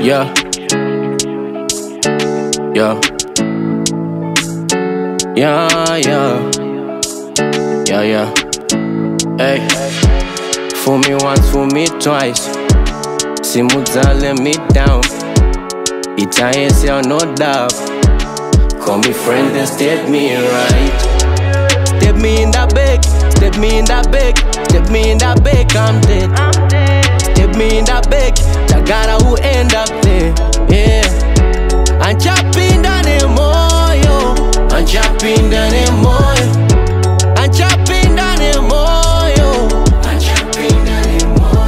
Yeah. Yeah. Yeah, yeah. Yeah, yeah. Hey. Fool me once, fool me twice. Simuza let me down. Italian say no doubt. Call me friend and step me right. Step me in that bag, step me in that bag, step me in that bag, I'm dead. Step me in that bag, Tagara who end up there. Yeah. I'm chopping down the moyo. I'm chopping down the moyo. I'm chopping down the moyo. I'm chopping down the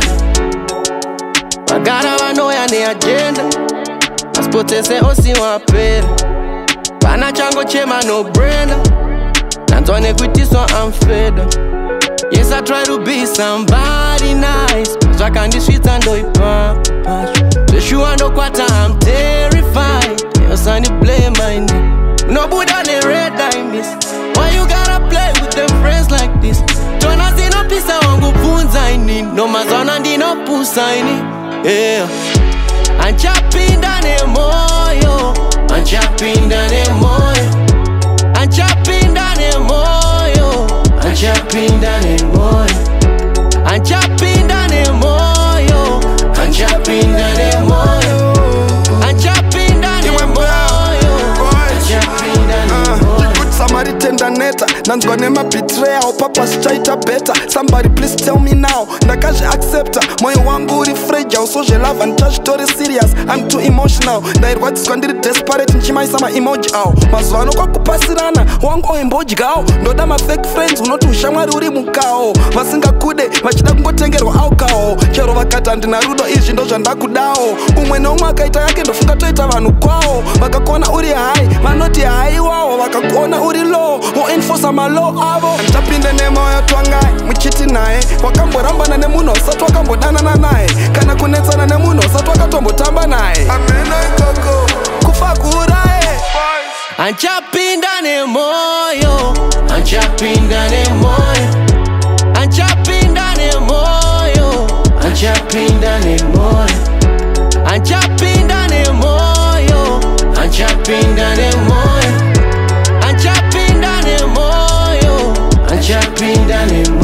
moyo. Bagara wanoya ni agenda. Aspote se osi wapera. Pana chango chema no brainer. Nantwane kwiti so I'm fed up. Yes, I try to be somebody nice. So I can the streets and do it pump. So you and no quarter, I'm terrified. You son you play my name. No Buddha the red I miss. Why you gotta play with them friends like this? Don't I see no piece I want go poons I need. No mazona di no puss I need. Yeah. I'm chopping down the moyo. I'm chopping down the moyo. I'm chopping down the moyo. I'm chopping down the moyo. I'm chopping down the moyo. I'm chopping down the moyo. I'm chopping down the moyo. I'm chopping down the moyo. Somebody tender neta, nanzwa nema betrayal, papa straita better. Somebody please tell me now, nakaje accepta. Moyo wangu uri fragile, so je love and touch story serious. I'm too emotional, ndairwa tiskandiri desperate, nchimaisa ma emoji au. Mazwano kwa kupasirana, wangu emoji gao. Ndoda ma fake friends, unoti ushamwari uri mukao. Vasinga kude, vachida kungotengerwa au kao. Chero vakata ndina rudo ishi ndo zhandakudao. Umwe na umwe akaita yake ndofunga toita vanu kwao. Vakakona uri high, vanoti high wao. Vakakona uri low, who enforce my low avo. Ntapinde nemoyo twangai, muchiti nae. Wakamborambana nemuno, satu wakambodana nae. Kana kunetsana nemuno, satu wakatombotamba nae. Ameno ikoko, kufa kurae. I'm chopping down the moyo. I'm chopping down the moyo. I'm chopping down the moyo. I'm chopping down the moyo. I'm chopping down the moyo. I'm chopping down the moyo. I'm chopping down the moyo. I'm chopping down the moyo.